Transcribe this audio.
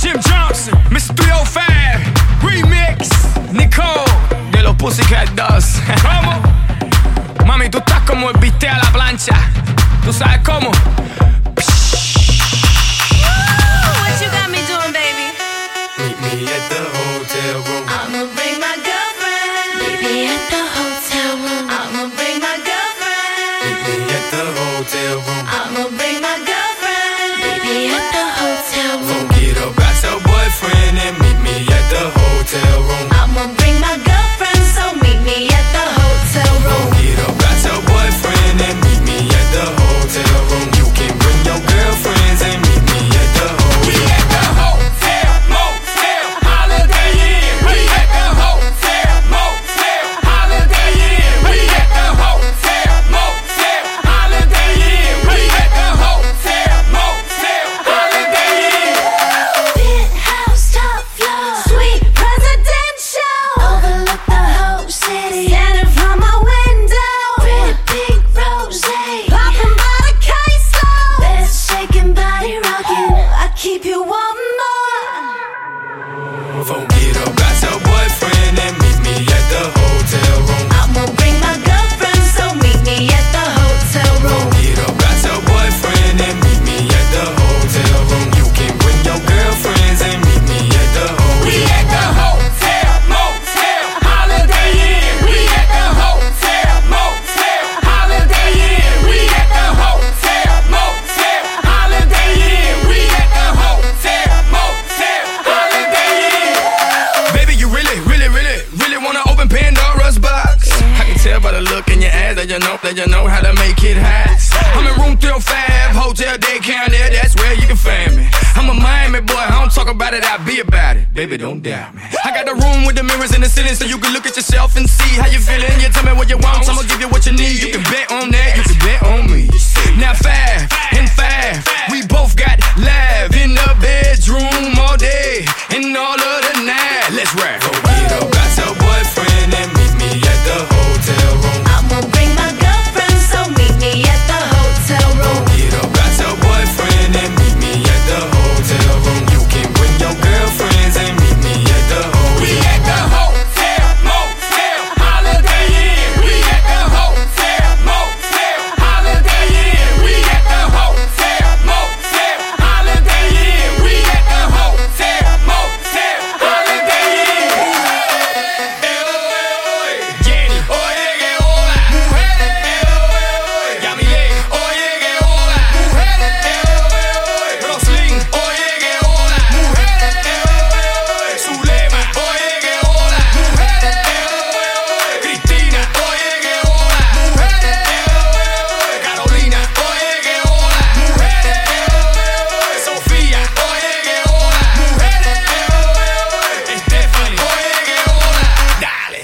Jim Johnson, Mr. 305, Remix, Nicole, de los Pussycat Dolls. ¿Cómo? Mami, tú estás como el bistec a la plancha. ¿Tú sabes cómo? What you got me doing, baby? Meet me at the hotel room. I'ma bring my girlfriend. Meet me at the hotel room. I'ma bring my girlfriend. Meet me at the hotel room. I'ma bring my girlfriend. Meet me at the hotel room. Get up, got your boyfriend and meet me at the hotel room. I'ma bring my girlfriend, so meet me at the hotel room. Get up, got your boyfriend and meet me at the hotel room. You can bring your girlfriends and meet me at the hotel. We at the hotel, motel, Holiday Inn. We at the hotel, motel, Holiday Inn. We at the hotel, motel, Holiday Inn. We at the hotel, motel, Holiday Inn. Penthouse, top floor, suite presidential. Overlook the whole city. Standing from my window. Pretty pink rosé, popping by the case low. Best shaking, body rocking. I keep you one more. Get up, got your boyfriend and meet me at the hotel room. I'ma bring my girlfriend, so meet me at the hotel room. Get up, got your boyfriend and meet me at the hotel room. You can bring your girlfriends and meet me at the hotel. We at the hotel, motel, Holiday Inn. We at the hotel, motel, Holiday Inn. We at the hotel, motel, Holiday Inn. We at the hotel, motel, Holiday Inn. Baby, you really, really, really, really wanna open Pandora's box? I can tell by the look in your eyes that you know how to make it hot. I'm in room 305, hotel day count there, that's where you can find me. I'm a Miami boy, I don't talk about it, I be about it. Baby, don't doubt me. I got the room with the mirrors in the ceiling so you can look at yourself and see how you feeling. You tell me what you want, I'ma give you what you need. You can bet on that, you can bet on me. Now 5 and 5, we both got live in the bedroom all day and all of the night. Let's ride. Get up, got your boyfriend and meet me at the hotel room. I'ma bring my girlfriend, so meet me at the hotel room. Get up, got your boyfriend and meet me at the hotel room. You can bring your girlfriends and meet me at the hotel. We at the hotel, motel, Holiday Inn. We at the hotel, motel, Holiday Inn. We at the hotel, motel, Holiday Inn. We at the hotel, motel, Holiday Inn. Jenny, oye que hola, mujeres. Yamile, oye que hola, mujeres. Roslyn, oye que hola, mujeres. Zulema, oye que hola, mujeres. Cristina, oye que hola, mujeres. Carolina, oye que hola, mujeres. Sofía, oye que hola, mujeres. Stephanie, oye que hola. Dale.